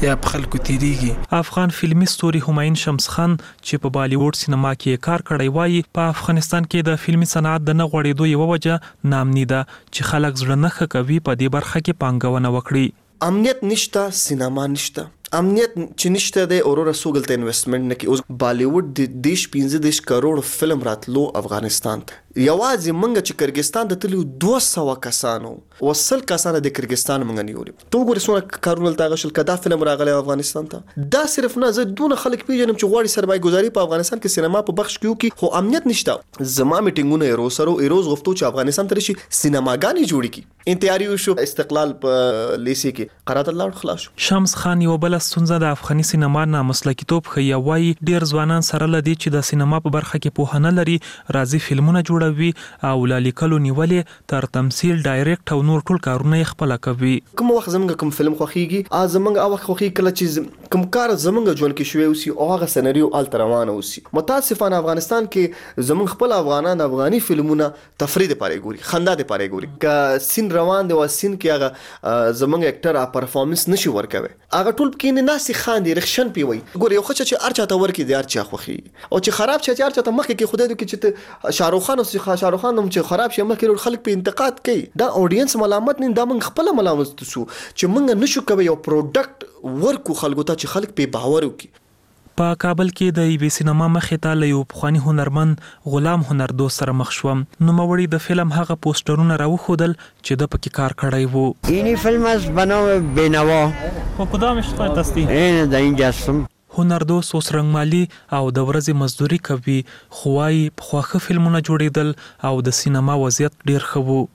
یا په خلکو تیریږي. افغان فلمي ستوري همایون شمس خان چې په بالیووډ سینما کې کار کړی وایي په افغانستان کې د فلمي صنعت د نه غوړېدو یوه وجه نامني ده چې خلک زړه نه ښه کوي په دې برخه کې پانګونه وکړي. امنیت نشته، سینما نشته. امنیت چې نشته د اورورا سوګلته انویسټمنټ نه کی. اوس بالیووډ د 15 کروڑ فلم راتلو افغانستان ته. یوازې منګه چې کرګستان ته تلو 200 کسانو وصل کسانه د کرګستان منګه نیولې. تو ګورې څونه کارونه تا غشل کدا فلم راغلی افغانستان ته. دا صرف نه زه دونه خلک پیژنم چې غواړي سرمایه گذاري په افغانستان کې سینما په بخش کې وکړي، خو امنیت نشته. زما میټینګونه ایروز غوښتو چې افغانستان ته شي سینماګانې جوړې کړي. انتیاری شو استقلال په لیسي کې قرات الله خلاص. شمس خان یو بل ستونزه د افغاني سینما نه مسلکیتوب ښیي. وایي ډیر ځوانان سره لدی چې د سینما په برخه کې پوهه نه لري، راځي فلمونه جوړوي او لالیکلو نیولې تر تمثيل ډایرکټ او نور ټول کارونه یې خپل کوي. کوم وخت زمونږ کوم فلم خوخیږي زمونږ او وخت خوخی کله چې کوم کار زمونږ ژوند کې شوی اوسي او هغه سناریو ال روانه اوسي. متاسفانه افغانستان کې زمونږ خپل افغانان افغاني فلمونه تفرید لپاره ګوري، خندا لپاره ګوري. ک سین روان دی او سین کې هغه زمونږ اکټر پرفورمنس نشي ورکوي. هغه ټول کې نه ناسي خاندي رخصن پیوي. ګوري یو خچ چې ارچا ته ورکی دی ارچا خوخي او چې خراب چې ارچا ته مخ کې خدای دې کې چې شاروخ خان او شاروخ خان چې خراب شي مخ کې خلک په انتقاد کوي. دا اودینس ملامت نه، دا موږ خپل ملامت شو چې موږ نشو کوي یو پروډکټ ورکو خلکو ته چې خلک په باور وکړي. په کابل کې د ایوي سینما مخې ته له یو پخواني هنرمند غلام هنردوست سره مخ شوم. نوموړي د فلم هغه پوسټرونه راوښودل چې د پکې کار کړی وو. این فیلم از بنام بینوا. خو کدامش خواهد هستی؟ این در اینجا هستم. هنردوست اوس رنګمالي او د ورځې مزدوري کوي، خو وايي پخوا فلمونه جوړېدل او د سینما وضعیت ډیر ښه وو.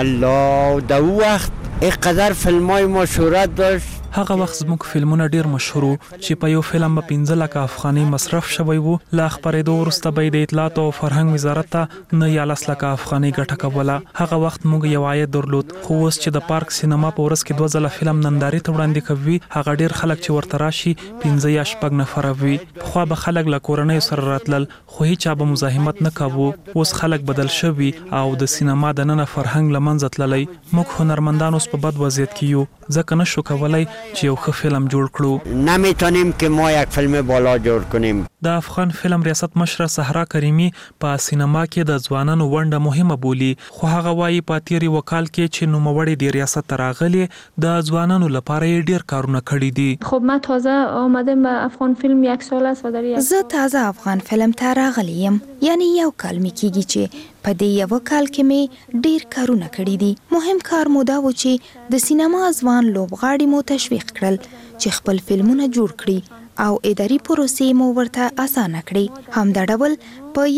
الله د وخت اینقدر فیلمای ما شهرت داشت. هغه وخت زموږ فلمونه ډیر مشهور چې په یو فلم په 15 لک افغاني مصرف شوی وو. لا خبرېدو وروسته به د اطلاعات او فرهنګ وزارت ته نه یا 10 لک افغاني ګټه کوله. هغه وخت موږ یو عاید درلود، خو اوس چې د پارک سینما په ورځ کې 2 ځله فلم ننداري ته وړاندې کوي، هغه ډیر خلک چې ورته راشي 15 یا 6 نفر وي. خو به خلک له کورنۍ سره راتلل، خو هیڅ به مزاحمت نه کاوه. اوس خلک بدل شوي او د سینما د نن فرهنګ لمنځه تللی. موږ هنرمندان اوس په بد وضعیت کې یو، ځکه نشو کولای چې یو ښه فلم جوړ کړو. نمیتونیم که ما یک فیلم بالا جوړ کنیم. د افغان فلم ریاست مشره صحرا کریمی په سینما کې د ځوانانو ونډه مهمه بولي، خو هغه وايي په تیری وکال کې چې نوموړي د ریاست تراغلي د ځوانانو لپاره ډیر کارونه کړی دي. خب من تازه آمدم به افغان فلم 1 سال است و در زه تازه افغان فلم ته راغلیم، یعنی یو کال می کیږي چې په دې یو کال کې می ډیر کارونه کړی دي. مهم کار مو دا و چې د سینما ځوان لوبغاړي مو تشویق کړل چې خپل فلمونه جوړ کړي او اداري پروسې مو ورته اسانه کړي. همدا ډول په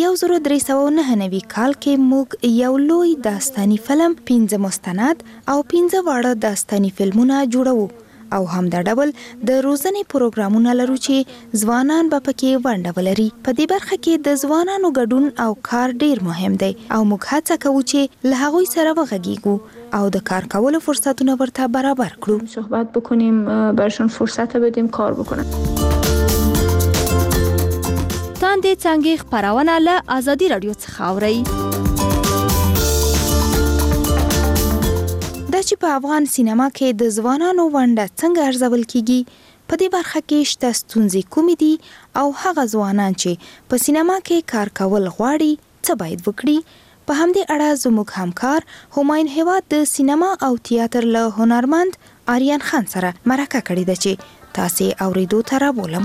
1399 کال کې موږ یو لوی داستاني فلم، 15 مستند او 15 واړه داستاني فلمونه جوړو او همدا ډول د روزنې پروګرامونه لرو چې ځوانان به پکې ونډه ولري. په دې برخه کې د ځوانانو ګډون او کار ډیر مهم دی او موږ هڅه کوو چې له هغوی سره وغږیږو او د کار کولو فرصتونه ورته برابر کړو. صحبت بکنیم، برشون فرصت بدیم کار بکنن. تاندې څنګه خبرونه له آزادي رادیو څخه اورئ. دا چې په افغان سینما کې د ځوانانو ونډه څنګه ارزول کیږي، په دې برخه کې شته ستونزې کومې دي او هغه ځوانان چې په سینما کې کار کول غواړي څه باید وکړي. په همدې اړه زموږ همکار همایون هیواد د سینما او تیاتر له هنرمند آریان خان سره مرکه کړې ده چې تاسې اوریدو ته رابولم.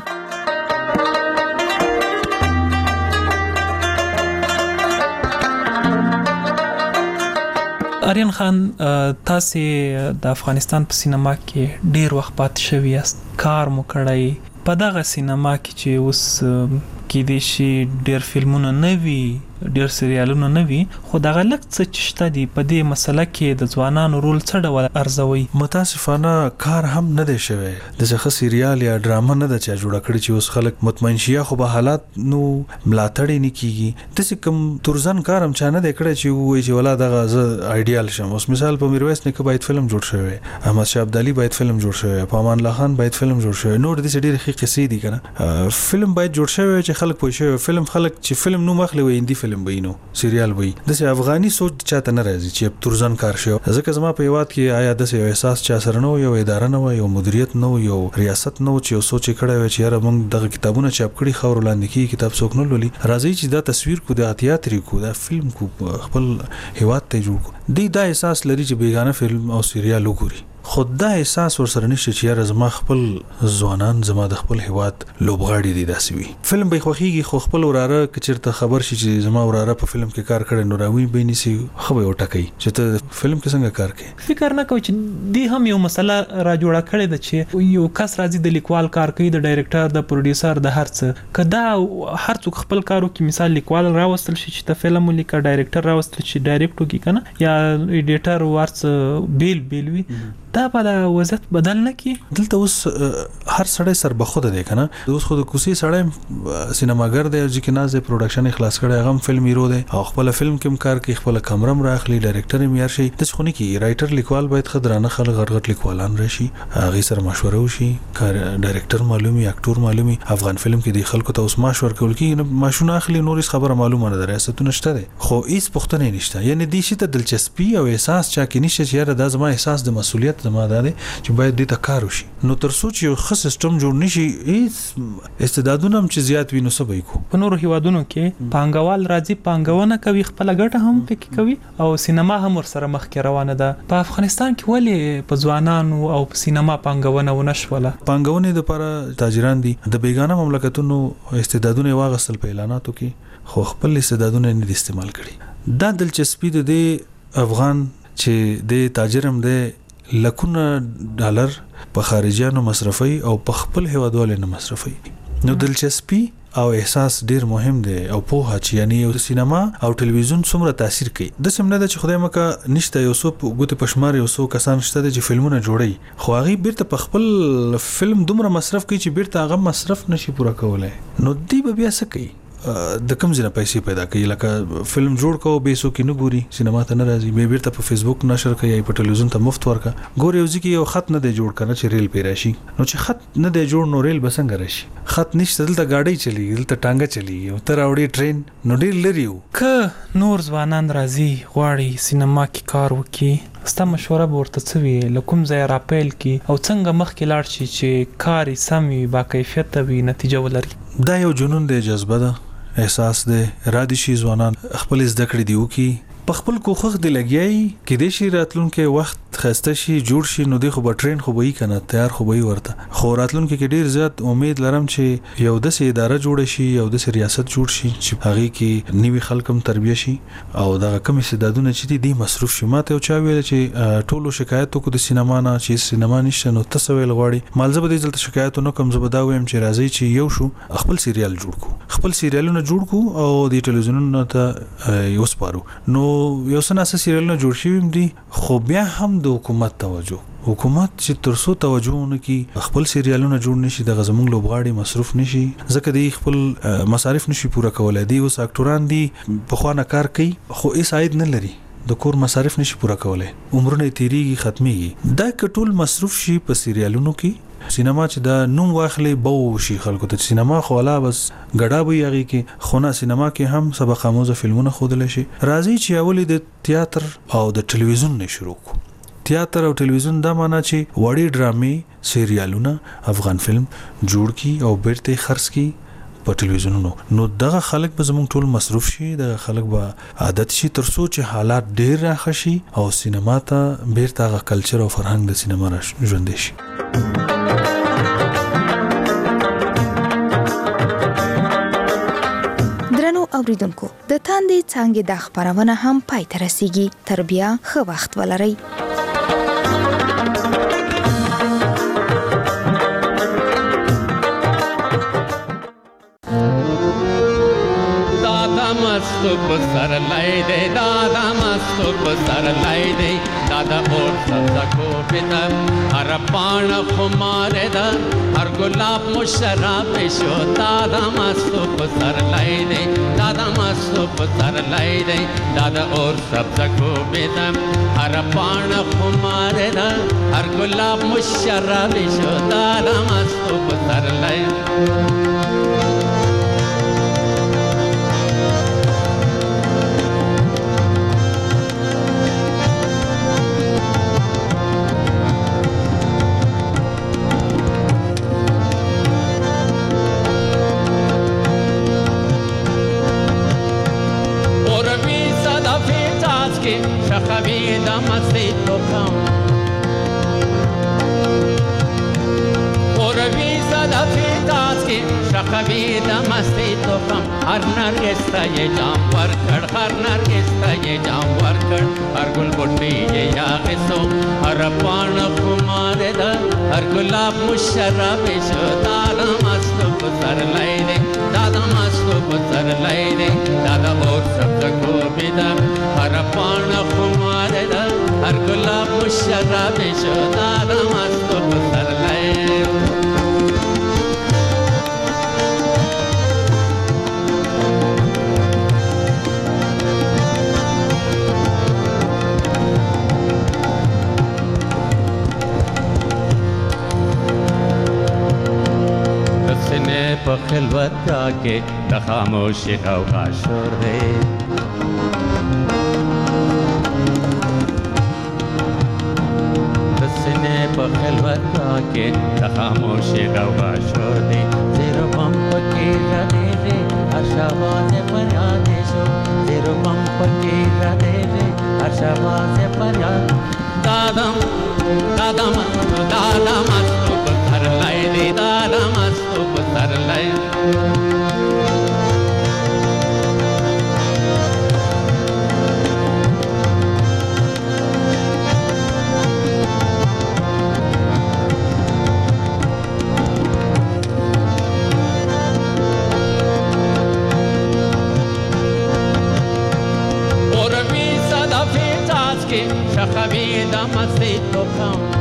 آریان خان، تاسو د افغانستان په سینما کې ډیر وخت پاتې شوی یاست، کار مو کړی. په دغه سینما کې چې اوس کې دي شي ډیر فلمونه نه وي، ډیر سریالونه نه وي، خو دغه لک څه چې شته دي په دې مسله کې د ځوانانو رول څه ډول ارزوي؟ متاسفانه کار هم نه دی شوی. د څه سریال یا ډراما نه د چا جوړ کړی چې اوس خلک مطمئن شي، خو به حالات نو ملاتړ نه کیږي. د څه کم تورزن کارم چا نه دی کړی چې وایي چې ولا دغه ز ایډیال شم. اوس مثال په میرویس نیکه باید فلم جوړ شوی، احمد شاه ابدالي باید فلم جوړ شوی، امان الله خان باید فلم جوړ شوی، نور د ډېر ښه قصې دي کنه. فلم باید جوړ شوی چې خلک پوه شي. فلم خلک چې فلم نو مخلي وي هندي فلم وینو سیریال وای د افغاني سوچ چاته نه راځي چې تورزن کار شو ځکه زما په یواد کې آیا د احساس چا سره نو یو اداره نه یو مدیریت نو یو ریاست نو چې سوچ کړه و چې یاره موږ دغه کتابونه چاپ کړي خور وړاندې کی کتاب څوک نه لولي راځي چې دا تصویر کو د تیاتر کو دا فلم کو خپل هیواد ته جوړ کو دی دا احساس لري چې بیگانه فلم او سیریال وګوري خود دا احساس ورسره نشي چې یاره زما خپل ځوانان زما د خپل هیواد لوبغاړي دي داسي وي فلم به خوخيږي خو خپل وراره کچرته خبر شي چې زما وراره په فلم کې کار کړي نو راوي به نسی خو به وټکي چې ته فلم کې څنګه کار کوي فکر نه کوي چې دی هم یو مسله را جوړه کړې ده چې یو کس راځي د لیکوال کار کوي د ډایرکټر د پروډوسر د هرڅ کدا هر څوک خپل کارو کې مثال لیکوال راوستل شي چې ته فلم ولیکه ډایرکټر راوستل شي ډایرکټ وکي کنه یا ایډیټر ورڅ بیل وي دا په وضعیت بدل نه کی دلته اوس هر سړی سر بخوده دی کنه اوس خود کوسي سړی سینماګر دی چې نازه پروډکشن اخلاص کړي هغه فلم هیرو دی او خپل فلم کې کار کوي خپل کمرم راخلي ډایرکټر یې یار شي د څخونی کې رائټر لیکوال باید خدرانه خلک غړغړ لیکوالان راشي هغه سره مشوره وشي کار ډایرکټر معلومي اکټور معلومي افغان فلم کې دی خلکو ته اوس مشوره کول کی ماشونه اخلي نورې خبره معلومه نه درسته نشته دی خو هیڅ پښتنه نشته یعنی دې شي ته دلچسپي او احساس چا کې نشي چې یاره دا زما احساس د مسؤلیت زما ده چې باید دې ته کار وشي نو تر سوچ یو ښه سیستم جوړ نشي هیڅ استعدادونه هم چې زیات وینو سبای کو په نورو هیوادونو کې پانګوال راځي پانګونه کوي خپل ګټه هم پکې کوي او سینما هم ورسره مخ کې روانه ده په افغانستان کې ولې په ځوانانو او په سینما پانګونه ونشوله پانګونې لپاره تاجران دي د بیگانه مملکتونو استعدادونه واغسل په اعلاناتو کې خو خپل استعدادونه نه استعمال کړي دا دلچسپي د افغان چې د تاجرم د لکونه ډالر په خارجيانو مصرفي او په خپل هیوادوالو نه مصرفي نو دلچسپي او احساس ډیر مهم دی او په هڅه یعنی یو سینما او ټلویزیون څومره تاثیر کوي د سیمه د خدای مکه نشته یو څو ګوت پښمار یو څو کسان شته چې فلمونه جوړي خو هغه بیرته په خپل فلم دومره مصرف کوي چې بیرته هغه مصرف نشي پوره کولای نو دی به بیا څه کوي د کوم ځای پیسې پیدا کوي لکه فلم جوړ کو به سو کې نه ګوري سینما ته نه راځي به بیرته په فیسبوک نشر کوي په ټلویزیون ته مفت ورکا ګوري او ځکه یو خط نه دی جوړ کنه چې ریل پی راشي نو چې خط نه دی جوړ نو ریل بسنګ راشي خط نشته دلته گاډي چلی دلته ټانګه چلی او تر اوړي ټرین نو ډیر لري ک نور ځوانان راځي غواړي سینما کې کار وکړي ستا مشوره ورته څه وی لکم ځای راپیل کی او څنګه مخ کې لاړ شي چې کار سمي با کیفیت وي نتیجه ولري دا یو جنون دی جذبه ده احساس دی رادي شي ځوانان خپل زده کړې دیو کی په خپل کوخخ دی لګیای کې د شي راتلونکو وخت خسته شي جوړ شي نو د خو به ټرین خو به کنه تیار خو به ورته خو راتلونکو کې ډیر زیات امید لرم چې یو د سي اداره جوړ شي یو د سي ریاست جوړ شي چې هغه کې نیوي خلکم تربیه شي او د کمی استعدادونه چې دي مصروف شي ماته او چا ویل چې ټولو شکایتو کو د سینما نه چې سینما نشته نو تاسو ویل غواړي مالزه به د ځلته شکایتو نو کم زبدا ويم چې راځي چې یو شو خپل سیریال جوړ کو خپل سیریالونه جوړ کو او د ټلویزیونونو ته یو سپارو نو یو سناسه سیریالونه جوړ شي دي خو بیا هم د حکومت توجه حکومت چې ترسو توجه نه کی خپل سیریالونه جوړ نشي د غزمون لوبغاړي مصروف نشي ځکه دی خپل مصارف نشي پوره کولای دی اوس اکټوران دي په خوانه کار کوي خو هیڅ عاید نه لري د کور مصارف نشي پوره کولای عمرونه تیریږي ختميږي دا کټول مصروف شي په سیریالونو کې سینما چې دا نوم واخلي بو شي خلکو ته سینما خو لا بس غډا به یږي کې خونه سینما کې هم سبق آموز فلمونه خودل شي راځي چې اولی د تیاتر او د ټلویزیون نه شروع کو تیاتر او ټلویزیون دا معنا چې وړي ډرامې سیریالونه افغان فلم جوړ کی او بیرته خرڅ کی په ټلویزیونونو نو دغه خلک به زموږ ټول مصروف شي دغه خلک به عادت شي تر څو چې حالات ډیر راخشي او سینما ته بیرته غ کلچر او فرهنګ د سینما را ژوند شي اوریدونکو د تاندې څنګه د خبرونه هم پای ته رسیږي تر بیا ښه وخت ولرئ दादा मस्त सर लाई दे दादा मस्त सर लाई दे दादा और सदा को पिता हर पान खुमारे दा हर गुलाब मुशराब शो दादा मस्त सर लाई दे दादा मस्त सर लाई दे दादा और सदा को पिता हर पान खुमारे दा हर गुलाब मुशराब शो दादा मस्त सर लाई مستی تو خم قروی زده فیداز کی شخوی دا مستی تو خم هر نرگس تا یہ جام ورکڑ هر نرگس تا یہ جام ورکڑ هر گل بوٹی یہ یاغسو هر پان خمار دا هر گلاب مشرب شو دادا مستو بسر لائے دے دادا مستو بسر لائے دے دادا اور سب کو بیدا هر پان خمار دا هر گلاب مشرب شو دادا مستو بسر لائے دے خلوت کا کے خاموشی کا شور ہے سنے پر خلوت کا کے خاموشی کا شور ہے زیرو پمپ کی ردے رے اشواز فریاد شو زیرو پمپ کی ردے رے اشواز فریاد دادم دادم دادم تو پتھر لائے دے دادم تو پتھر لائے اور بھی صدا فیضاز کے شخوی دا مستی تو خم